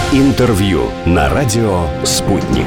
Интервью на радио «Спутник».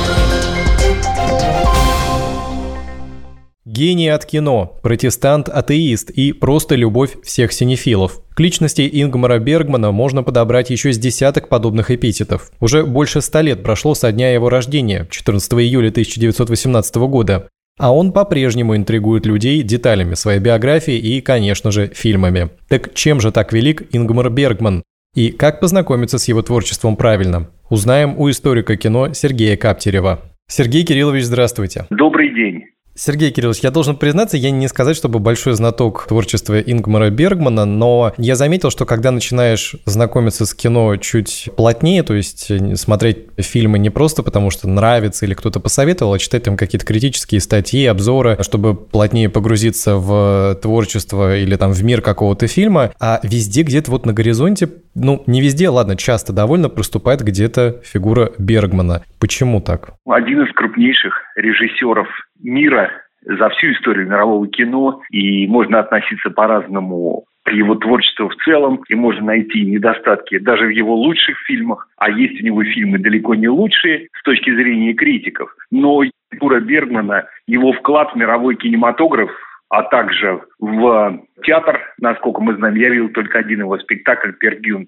Гений от кино, протестант, атеист и просто любовь всех синефилов. К личности Ингмара Бергмана можно подобрать еще с десяток подобных эпитетов. Уже больше 100 лет прошло со дня его рождения, 14 июля 1918 года. А он по-прежнему интригует людей деталями своей биографии и, конечно же, фильмами. Так чем же так велик Ингмар Бергман? И как познакомиться с его творчеством правильно? Узнаем у историка кино Сергея Каптерева. Сергей Кириллович, здравствуйте. Добрый день. Сергей Кириллович, я должен признаться, я не сказать, чтобы большой знаток творчества Ингмара Бергмана, но я заметил, что когда начинаешь знакомиться с кино чуть плотнее, то есть смотреть фильмы не просто потому, что нравится или кто-то посоветовал, а читать там какие-то критические статьи, обзоры, чтобы плотнее погрузиться в творчество или там в мир какого-то фильма, а везде где-то вот на горизонте, не везде, ладно, часто довольно проступает где-то фигура Бергмана. Почему так? Один из крупнейших режиссеров мира за всю историю мирового кино, и можно относиться по-разному к его творчеству в целом, и можно найти недостатки даже в его лучших фильмах, а есть у него фильмы далеко не лучшие с точки зрения критиков. Но фигура Бергмана, его вклад в мировой кинематограф, а также в театр, насколько мы знаем, я видел только один его спектакль «Пер Гюнт»,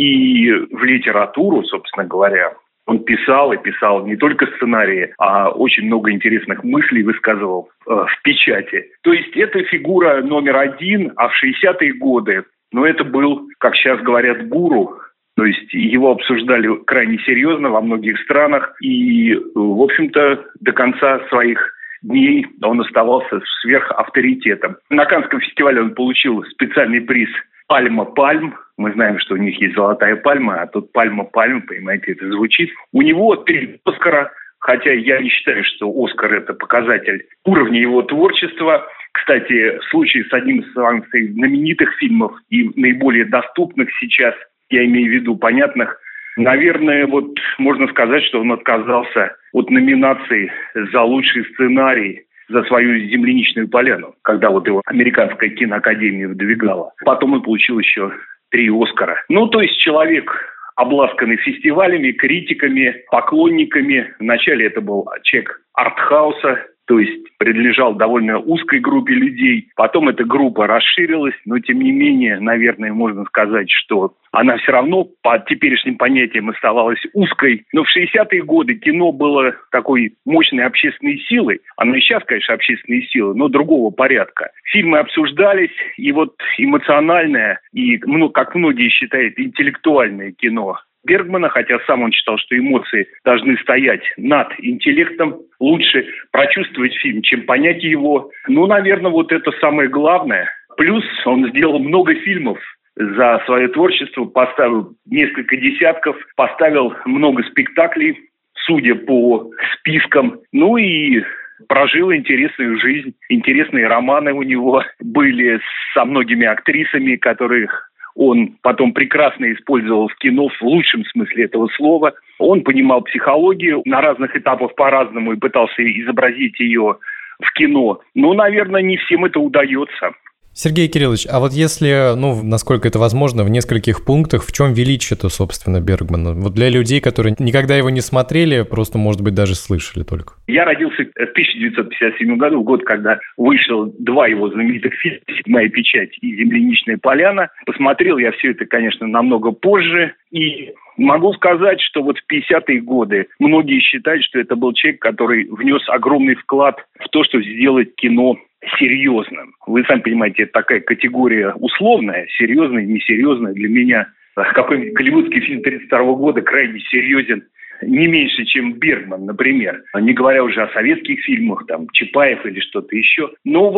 и в литературу, собственно говоря. Он писал и писал не только сценарии, а очень много интересных мыслей высказывал в печати. То есть это фигура номер один, а в 60-е годы, это был, как сейчас говорят, гуру. То есть его обсуждали крайне серьезно во многих странах. И, в общем-то, до конца своих дней он оставался сверхавторитетом. На Каннском фестивале он получил специальный приз «Пальма пальм». Мы знаем, что у них есть «Золотая пальма», а тут «Пальма пальм», понимаете, это звучит. У него 3 «Оскара», хотя я не считаю, что «Оскар» — это показатель уровня его творчества. Кстати, в случае с одним из самых знаменитых фильмов и наиболее доступных сейчас, я имею в виду понятных, наверное, можно сказать, что он отказался от номинации за лучший сценарий за свою «Земляничную поляну», когда его Американская киноакадемия выдвигала. Потом он получил еще 3 «Оскара». То есть человек, обласканный фестивалями, критиками, поклонниками. Вначале это был человек артхауса, то есть принадлежал довольно узкой группе людей. Потом эта группа расширилась, но тем не менее, наверное, можно сказать, что она все равно по теперешним понятиям оставалась узкой. Но в 60-е годы кино было такой мощной общественной силой. Оно и сейчас, конечно, общественные силы, но другого порядка. Фильмы обсуждались, и эмоциональное, и, как многие считают, интеллектуальное кино Бергмана, хотя сам он считал, что эмоции должны стоять над интеллектом. Лучше прочувствовать фильм, чем понять его. Наверное, это самое главное. Плюс он сделал много фильмов за свое творчество, поставил несколько десятков, поставил много спектаклей, судя по спискам. И прожил интересную жизнь. Интересные романы у него были со многими актрисами, которых он потом прекрасно использовал в кино в лучшем смысле этого слова. Он понимал психологию на разных этапах по-разному и пытался изобразить ее в кино. Наверное, не всем это удается. Сергей Кириллович, а если, насколько это возможно, в нескольких пунктах, в чем величие-то, собственно, Бергмана? для людей, которые никогда его не смотрели, просто, может быть, даже слышали только. Я родился в 1957 году, в год, когда вышло 2 его знаменитых фильма «Седьмая печать» и «Земляничная поляна». Посмотрел я все это, конечно, намного позже. И могу сказать, что в 50-е годы многие считают, что это был человек, который внес огромный вклад в то, чтобы сделать кино серьезным. Вы сами понимаете, это такая категория условная, серьезная, несерьезная. Для меня какой-нибудь голливудский фильм 1932 года крайне серьезен не меньше, чем Бергман, например. Не говоря уже о советских фильмах, Чапаев или что-то еще. Но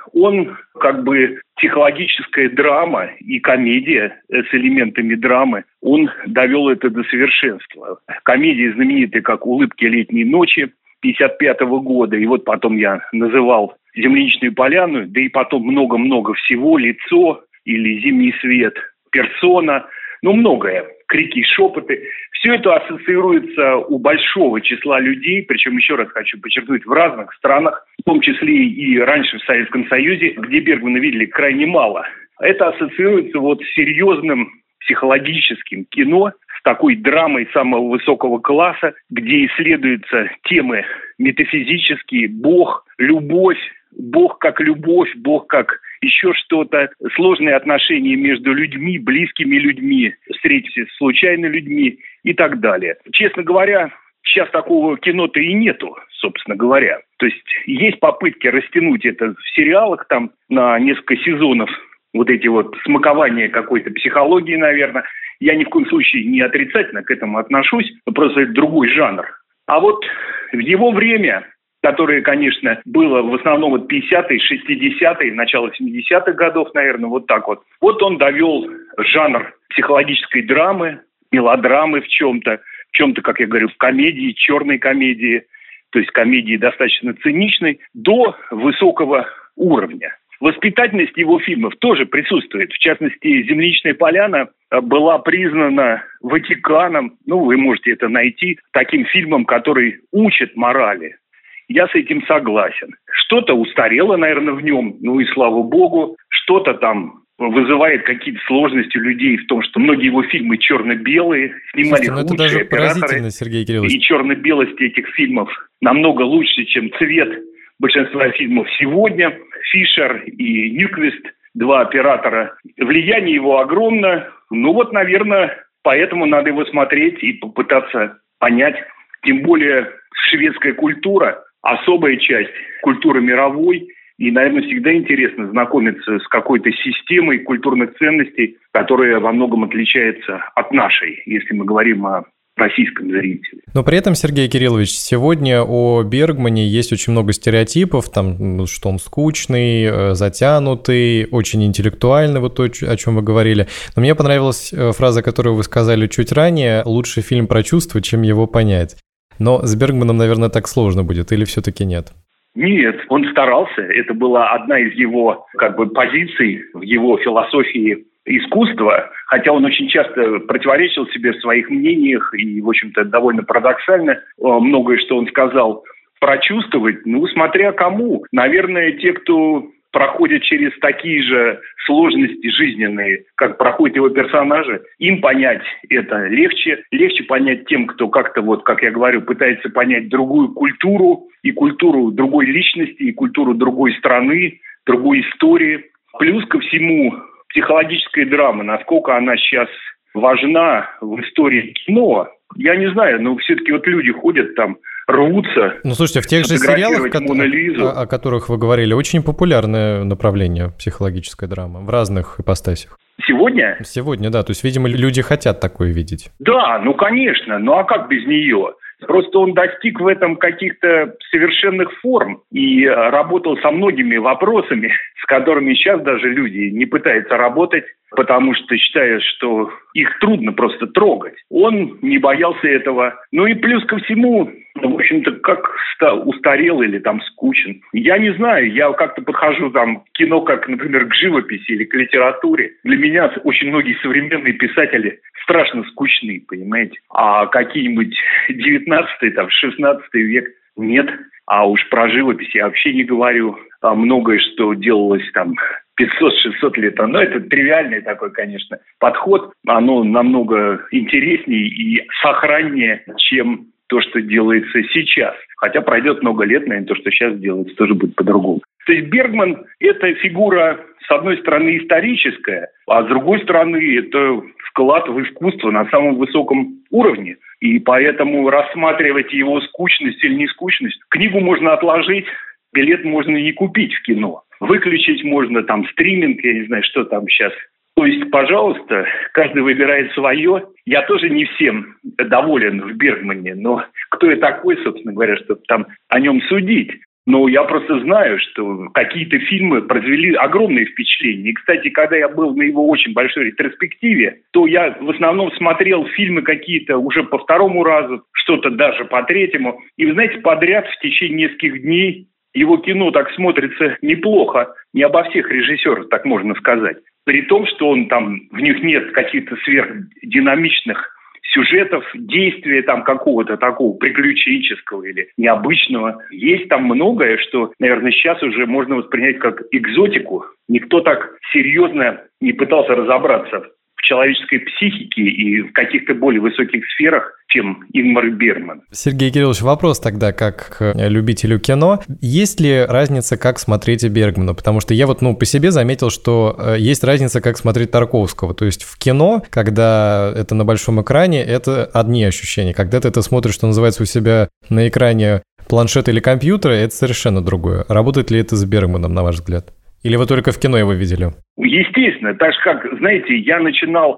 он психологическая драма и комедия с элементами драмы, он довел это до совершенства. Комедии знаменитые, как «Улыбки летней ночи» 1955 года, и потом я называл «Земляничную поляну», да и потом много-много всего, «Лицо» или «Зимний свет», «Персона», многое, «Крики и шепоты». Все это ассоциируется у большого числа людей, причем, еще раз хочу подчеркнуть, в разных странах, в том числе и раньше в Советском Союзе, где Бергмана видели крайне мало. Это ассоциируется с серьезным психологическим кино, с такой драмой самого высокого класса, где исследуются темы метафизические, Бог, любовь, Бог как любовь, Бог как еще что-то, сложные отношения между людьми, близкими людьми, встретиться с случайными людьми и так далее. Честно говоря, сейчас такого кино-то и нету, собственно говоря. То есть попытки растянуть это в сериалах там на несколько сезонов, вот эти вот смакования какой-то психологии, наверное. Я ни в коем случае не отрицательно к этому отношусь, просто это другой жанр. А вот в его время, которое, конечно, было в основном вот 50-е, 60-е, начало 70-х годов, наверное, вот так вот. Вот он довел жанр психологической драмы, мелодрамы в чем-то, как я говорю, в комедии, черной комедии, то есть комедии достаточно циничной, до высокого уровня. Воспитательность его фильмов тоже присутствует. В частности, «Земляничная поляна» была признана Ватиканом, вы можете это найти, таким фильмом, который учит морали. Я с этим согласен. Что-то устарело, наверное, в нем, и слава богу, что-то там вызывает какие-то сложности у людей в том, что многие его фильмы черно-белые, снимали лучшие это даже операторы. поразительно, Сергей Кириллович. И черно-белость этих фильмов намного лучше, чем цвет большинства фильмов сегодня. Фишер и Ньюквист, два оператора. Влияние его огромно. Наверное, поэтому надо его смотреть и попытаться понять. Тем более шведская культура, особая часть культуры мировой. И, наверное, всегда интересно знакомиться с какой-то системой культурных ценностей, которая во многом отличается от нашей, если мы говорим о российском зрителе. Но при этом, Сергей Кириллович, сегодня о Бергмане есть очень много стереотипов, что он скучный, затянутый, очень интеллектуальный, вот то, о чем вы говорили. Но мне понравилась фраза, которую вы сказали чуть ранее: лучше фильм про чувства, чем его понять. Но с Бергманом, наверное, так сложно будет, или все-таки нет? Нет, он старался. Это была одна из его позиций в его философии искусства, хотя он очень часто противоречил себе в своих мнениях и, в общем-то, довольно парадоксально многое, что он сказал, прочувствовать, смотря кому. Наверное, те, кто проходят через такие же сложности жизненные, как проходят его персонажи, им понять это легче. Легче понять тем, кто как-то, как я говорю, пытается понять другую культуру, и культуру другой личности, и культуру другой страны, другой истории. Плюс ко всему, психологическая драма, насколько она сейчас важна в истории кино, я не знаю, но все-таки люди ходят там, рвутся. Слушайте, в тех же сериалах, о которых вы говорили, очень популярное направление психологическая драма в разных ипостасях. Сегодня? Сегодня, да. То есть, видимо, люди хотят такое видеть. Да, конечно. А как без нее? Просто он достиг в этом каких-то совершенных форм и работал со многими вопросами, с которыми сейчас даже люди не пытаются работать, потому что считают, что их трудно просто трогать. Он не боялся этого. И плюс ко всему, в общем-то, как устарел или скучен. Я не знаю, я как-то подхожу к кино, как, например, к живописи или к литературе. Для меня очень многие современные писатели страшно скучны, понимаете? А какие-нибудь 19-й, 16 век нет. А уж про живопись я вообще не говорю. Многое, что делалось 500-600 лет. Это тривиальный такой, конечно, подход. Оно намного интереснее и сохраннее, чем то, что делается сейчас. Хотя пройдет много лет, наверное, то, что сейчас делается, тоже будет по-другому. То есть Бергман – это фигура, с одной стороны, историческая, а с другой стороны, это вклад в искусство на самом высоком уровне. И поэтому рассматривать его скучность или нескучность, книгу можно отложить, билет можно не купить в кино. Выключить можно стриминг, я не знаю, что там сейчас. То есть, пожалуйста, каждый выбирает свое. Я тоже не всем доволен в Бергмане, но кто я такой, собственно говоря, чтобы о нем судить? Но я просто знаю, что какие-то фильмы произвели огромное впечатление. И, кстати, когда я был на его очень большой ретроспективе, то я в основном смотрел фильмы какие-то уже по второму разу, что-то даже по третьему. И, вы знаете, подряд в течение нескольких дней его кино так смотрится неплохо. Не обо всех режиссерах, так можно сказать. При том, что в них нет каких-то сверхдинамичных сюжетов, действия какого-то такого приключенческого или необычного. Есть многое, что, наверное, сейчас уже можно воспринять как экзотику. Никто так серьезно не пытался разобраться в человеческой психике и в каких-то более высоких сферах, чем Ингмар Бергман. Сергей Кириллович, вопрос тогда, как к любителю кино. Есть ли разница, как смотреть Бергмана? Потому что я по себе заметил, что есть разница, как смотреть Тарковского. То есть в кино, когда это на большом экране, это одни ощущения. Когда ты это смотришь, что называется, у себя на экране планшета или компьютера, это совершенно другое. Работает ли это с Бергманом, на ваш взгляд? Или вы только в кино его видели? Естественно. Так же, как, знаете, я начинал,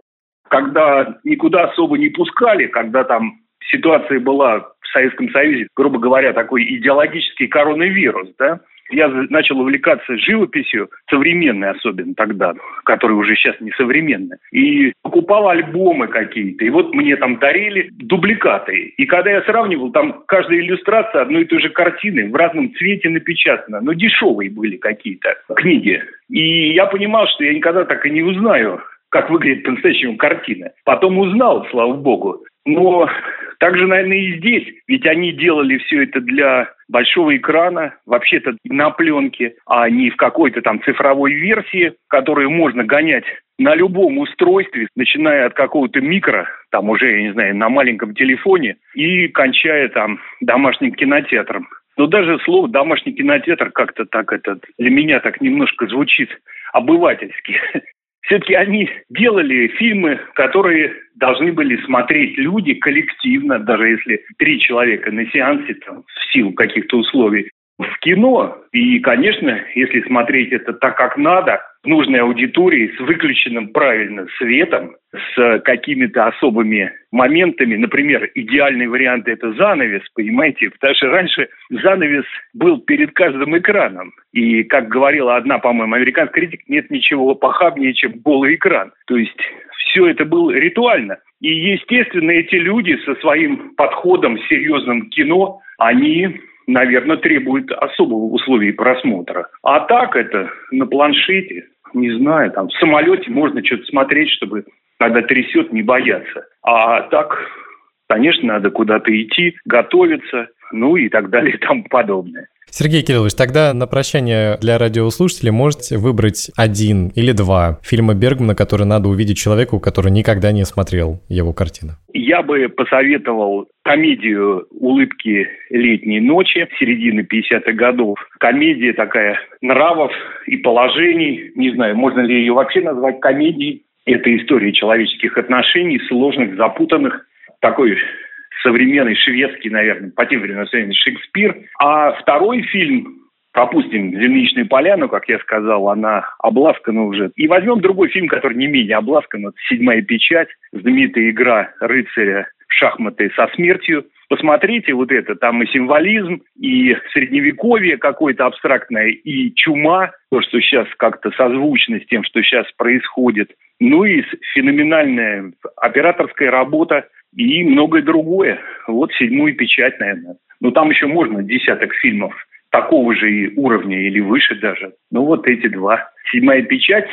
когда никуда особо не пускали, когда там ситуация была в Советском Союзе, грубо говоря, такой идеологический коронавирус, да, я начал увлекаться живописью, современной особенно тогда, которая уже сейчас не современная, и покупал альбомы какие-то, и вот мне там дарили дубликаты. И когда я сравнивал, там каждая иллюстрация одной и той же картины в разном цвете напечатана, но дешевые были какие-то книги. И я понимал, что я никогда так и не узнаю, как выглядит по-настоящему картина. Потом узнал, слава богу. Но также, наверное, и здесь. Ведь они делали все это для большого экрана, вообще-то на пленке, а не в какой-то там цифровой версии, которую можно гонять на любом устройстве, начиная от какого-то микро, там уже, я не знаю, на маленьком телефоне, и кончая там домашним кинотеатром. Но даже слово «домашний кинотеатр» как-то так для меня так немножко звучит обывательски. Все-таки они делали фильмы, которые должны были смотреть люди коллективно, даже если 3 человека на сеансе, там, в силу каких-то условий, в кино. И, конечно, если смотреть это так, как надо, нужной аудитории, с выключенным правильно светом, с какими-то особыми моментами. Например, идеальный вариант – это занавес, понимаете? Потому что раньше занавес был перед каждым экраном. И, как говорила одна, по-моему, американская критика, нет ничего похабнее, чем голый экран. То есть все это было ритуально. И, естественно, эти люди со своим подходом серьезным к кино, они, наверное, требуют особых условий просмотра. А так это на планшете, не знаю, там в самолете можно что-то смотреть, чтобы, когда трясет, не бояться. А так, конечно, надо куда-то идти, готовиться, ну и так далее и тому подобное. Сергей Кириллович, тогда на прощание для радиослушателей можете выбрать 1 или 2 фильма Бергмана, которые надо увидеть человеку, который никогда не смотрел его картины. Я бы посоветовал комедию «Улыбки летней ночи» середины 50-х годов. Комедия такая нравов и положений. Не знаю, можно ли ее вообще назвать комедией. Это история человеческих отношений, сложных, запутанных. Такой современный шведский, наверное, по тем временам Шекспир. А второй фильм, пропустим «Земляничную поляну», как я сказал, она обласкана уже. И возьмем другой фильм, который не менее обласкан, это «Седьмая печать», знаменитая игра рыцаря в шахматы со смертью. Посмотрите вот это, там и символизм, и средневековье какое-то абстрактное, и чума, то, что сейчас как-то созвучно с тем, что сейчас происходит. Ну и феноменальная операторская работа, и многое другое. Вот «Седьмую печать», наверное. Но там еще можно десяток фильмов такого же уровня или выше даже. Ну вот эти 2. «Седьмая печать»,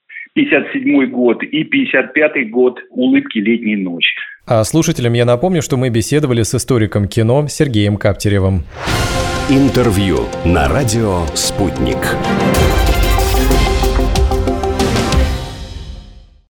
57-й год, и 55-й год «Улыбки летней ночи». А слушателям я напомню, что мы беседовали с историком кино Сергеем Каптеревым. Интервью на радио «Спутник».